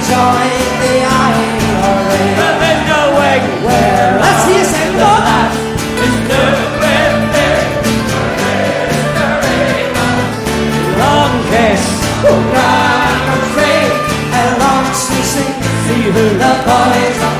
join the IRA. But there's no way Where let's see you say, look. Long kiss, grand and free, and long we sing. See who the boys